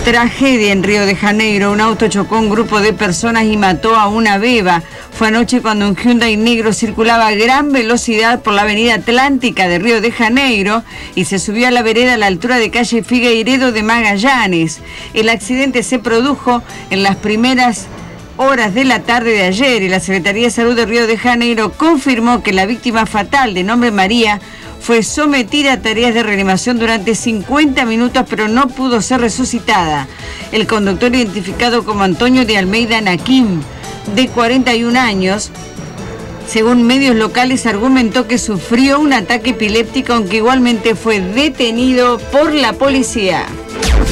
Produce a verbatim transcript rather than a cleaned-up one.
Tragedia en Río de Janeiro. Un auto chocó a un grupo de personas y mató a una beba. Fue anoche cuando un Hyundai negro circulaba a gran velocidad por la avenida Atlántica de Río de Janeiro y se subió a la vereda a la altura de calle Figueiredo de Magallanes. El accidente se produjo en las primeras horas de la tarde de ayer y la Secretaría de Salud de Río de Janeiro confirmó que la víctima fatal, de nombre María, fue sometida a tareas de reanimación durante cincuenta minutos, pero no pudo ser resucitada. El conductor, identificado como Antonio de Almeida Naquim, de cuarenta y un años, según medios locales, argumentó que sufrió un ataque epiléptico, aunque igualmente fue detenido por la policía.